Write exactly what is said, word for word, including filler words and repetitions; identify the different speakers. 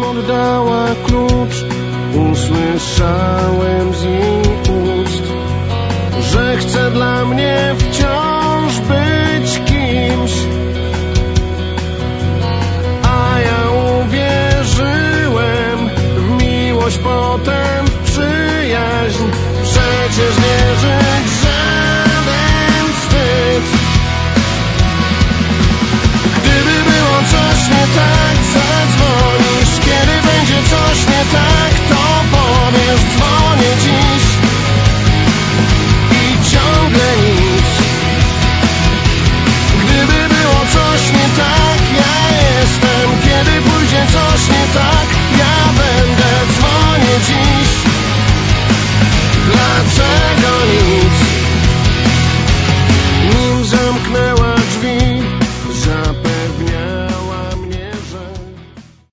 Speaker 1: oddała klucz, usłyszałem z jej ust, że chce dla mnie wciąż